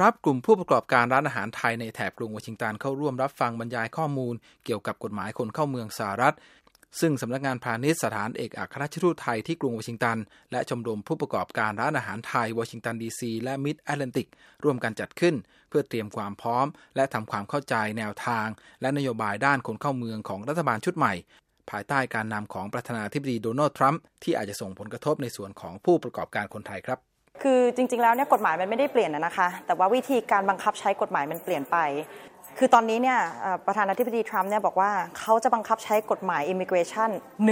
ครับกลุ่มผู้ประกอบการร้านอาหารไทยในแถบกรุงวอชิงตันเข้าร่วมรับฟังบรรยายข้อมูลเกี่ยวกับกฎหมายคนเข้าเมืองสหรัฐซึ่งสำนักงานพาณิชย์สถานเอกอัครราชทูตไทยที่กรุงวอชิงตันและชมรมผู้ประกอบการร้านอาหารไทยวอชิงตันดีซีและมิดแอตแลนติกร่วมกันจัดขึ้นเพื่อเตรียมความพร้อมและทำความเข้าใจแนวทางและนโยบายด้านคนเข้าเมืองของรัฐบาลชุดใหม่ภายใต้การนำของประธานาธิบดีโดนัลด์ทรัมป์ที่อาจจะส่งผลกระทบในส่วนของผู้ประกอบการคนไทยครับคือจริงๆแล้วเนี่ยกฎหมายมันไม่ได้เปลี่ยนนะคะแต่ว่าวิธีการบังคับใช้กฎหมายมันเปลี่ยนไปคือตอนนี้เนี่ยประธานาธิบดีทรัมป์เนี่ยบอกว่าเขาจะบังคับใช้กฎหมาย Immigration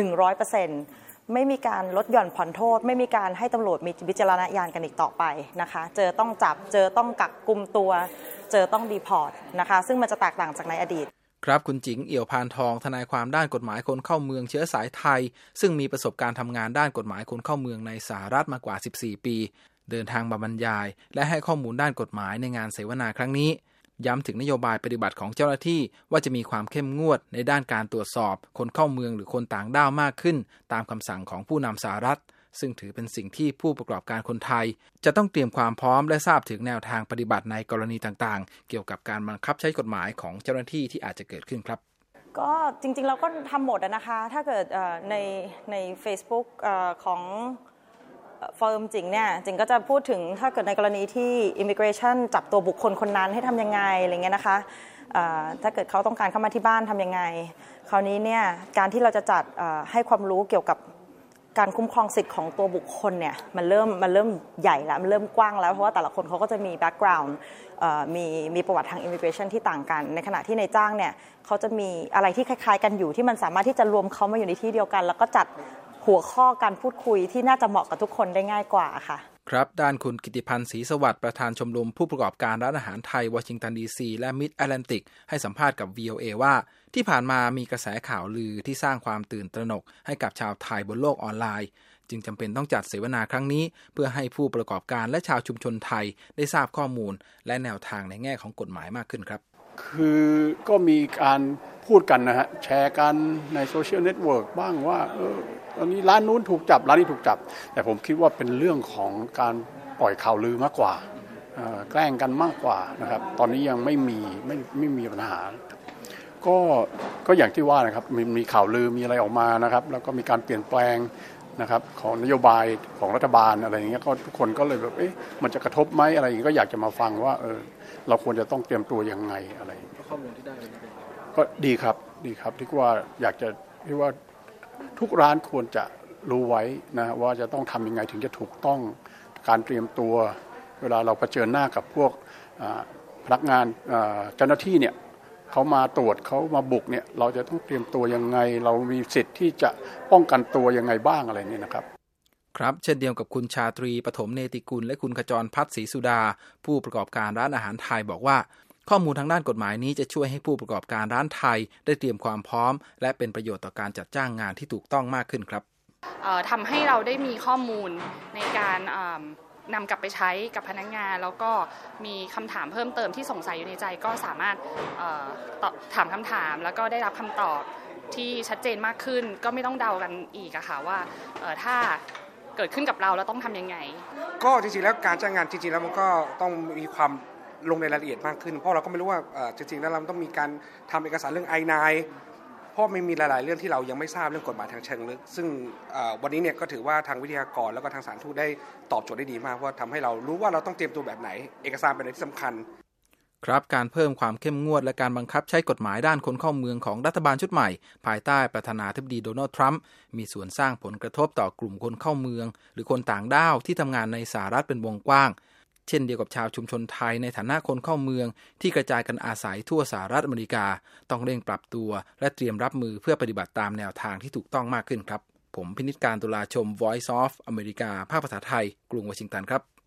100%ไม่มีการลดหย่อนผ่อนโทษไม่มีการให้ตำรวจมีวิจารณญาณกันอีกต่อไปนะคะเจอต้องจับเจอต้องกักกุมตัวเจอต้องดีพอร์ตนะคะซึ่งมันจะแตกต่างจากในอดีตครับคุณจิงเอี่ยวพานทองทนายความด้านกฎหมายคนเข้าเมืองเชื้อสายไทยซึ่งมีประสบการณ์ทำงานด้านกฎหมายคนเข้าเมืองในสหรัฐมากว่า14ปีเดินทางมาบรรยายและให้ข้อมูลด้านกฎหมายในงานเสวนาครั้งนี้ย้ำถึงนโยบายปฏิบัติของเจ้าหน้าที่ว่าจะมีความเข้มงวดในด้านการตรวจสอบคนเข้าเมืองหรือคนต่างด้าวมากขึ้นตามคำสั่งของผู้นำสหรัฐซึ่งถือเป็นสิ่งที่ผู้ประกอบการคนไทยจะต้องเตรียมความพร้อมและทราบถึงแนวทางปฏิบัติในกรณีต่างๆเกี่ยวกับการบังคับใช้กฎหมายของเจ้าหน้าที่ที่อาจจะเกิดขึ้นครับก็จริงๆเราก็ทำหมดนะคะถ้าเกิดใน Facebook ของฟอร์มจริงเนี่ยจริงก็จะพูดถึงถ้าเกิดในกรณีที่ Immigration จับตัวบุคคลคนนั้นให้ทำยังไงอะไรเงี้ยนะคะถ้าเกิดเขาต้องการเข้ามาที่บ้านทำยังไงคราวนี้เนี่ยการที่เราจะจัดให้ความรู้เกี่ยวกับการคุ้มครองสิทธิ์ของตัวบุคคลเนี่ยมันเริ่มใหญ่แล้วมันเริ่มกว้างแล้วเพราะว่าแต่ละคนเขาก็จะมีแบ็กกราวด์มีประวัติทาง Immigration ที่ต่างกันในขณะที่ในจ้างเนี่ยเขาจะมีอะไรที่คล้ายๆกันอยู่ที่มันสามารถที่จะรวมเขามาอยู่ในที่เดียวกันแล้วก็จัดหัวข้อการพูดคุยที่น่าจะเหมาะกับทุกคนได้ง่ายกว่าค่ะครับด้านคุณกิติพันธ์ศรีสวัสดิ์ประธานชมรมผู้ประกอบการร้านอาหารไทยวอชิงตันดีซีและมิดแอตแลนติกให้สัมภาษณ์กับ VOA ว่าที่ผ่านมามีกระแสข่าวลือที่สร้างความตื่นตระหนกให้กับชาวไทยบนโลกออนไลน์จึงจำเป็นต้องจัดเสวนาครั้งนี้เพื่อให้ผู้ประกอบการและชาวชุมชนไทยได้ทราบข้อมูลและแนวทางในแง่ของกฎหมายมากขึ้นครับคือก็มีการพูดกันนะฮะแชร์กันในโซเชียลเน็ตเวิร์กบ้างว่าตอนนี้ร้านนู้นถูกจับร้านนี้ถูกจับแต่ผมคิดว่าเป็นเรื่องของการปล่อยข่าวลือมากกว่าแกล้งกันมากกว่านะครับตอนนี้ยังไม่มีปัญหาก็อย่างที่ว่านะครับมีข่าวลือมีอะไรออกมานะครับแล้วก็มีการเปลี่ยนแปลงนะครับของนโยบายของรัฐบาลอะไรอย่างเงี้ยก็ทุกคนก็เลยแบบมันจะกระทบไหมอะไรอย่างเงี้ยก็อยากจะมาฟังว่าเราควรจะต้องเตรียมตัวยังไงอะไรข้อมูลที่ได้ก็ดีครับที่ว่าอยากจะที่ว่าทุกร้านควรจะรู้ไว้นะว่าจะต้องทำยังไงถึงจะถูกต้องการเตรียมตัวเวลาเราเผชิญหน้ากับพวกพนักงานเจ้าหน้าที่เนี่ยเขามาตรวจเขามาบุกเนี่ยเราจะต้องเตรียมตัวยังไงเรามีสิทธิ์ที่จะป้องกันตัวยังไงบ้างอะไรนี่นะครับครับเช่นเดียวกับคุณชาตรีปฐมเนติกุลและคุณขจรพัฒน์ศรีสุดาผู้ประกอบการร้านอาหารไทยบอกว่าข้อมูลทางด้านกฎหมายนี้จะช่วยให้ผู้ประกอบการร้านไทยได้เตรียมความพร้อมและเป็นประโยชน์ต่อการจัดจ้างงานที่ถูกต้องมากขึ้นครับทำให้เราได้มีข้อมูลในการนำกลับไปใช้กับพนักงานแล้วก็มีคำถามเพิ่มเติมที่สงสัยอยู่ในใจก็สามารถถามคำถามแล้วก็ได้รับคำตอบที่ชัดเจนมากขึ้นก็ไม่ต้องเดากันอีกอะค่ะว่าถ้าเกิดขึ้นกับเราต้องทำยังไงก็จริงๆแล้วการจ้างงานจริงๆแล้วมันก็ต้องมีความลงในรายละเอียดมากขึ้นเพราะเราก็ไม่รู้ว่าจริงๆแล้วเราต้องมีการทำเอกสารเรื่อง I9 เพราะไม่มีหลายๆเรื่องที่เรายังไม่ทราบเรื่องกฎหมายทางเชิงลึกซึ่งวันนี้เนี่ยก็ถือว่าทางวิทยากรแล้วก็ทางสถานทูตได้ตอบโจทย์ได้ดีมากเพราะทำให้เรารู้ว่าเราต้องเตรียมตัวแบบไหนเอกสารเป็นอะไรที่สำคัญครับการเพิ่มความเข้มงวดและการบังคับใช้กฎหมายด้านคนเข้าเมืองของรัฐบาลชุดใหม่ภายใต้ประธานาธิบดีโดนัลด์ทรัมป์มีส่วนสร้างผลกระทบต่อกลุ่มคนเข้าเมืองหรือคนต่างด้าวที่ทำงานในสหรัฐเป็นวงกว้างเช่นเดียวกับชาวชุมชนไทยในฐานะคนเข้าเมืองที่กระจายกันอาศัยทั่วสหรัฐอเมริกาต้องเร่งปรับตัวและเตรียมรับมือเพื่อปฏิบัติตามแนวทางที่ถูกต้องมากขึ้นครับผมพินิจการตุลาชม Voice of America ภาคภาษาไทยกรุงวอชิงตันครับ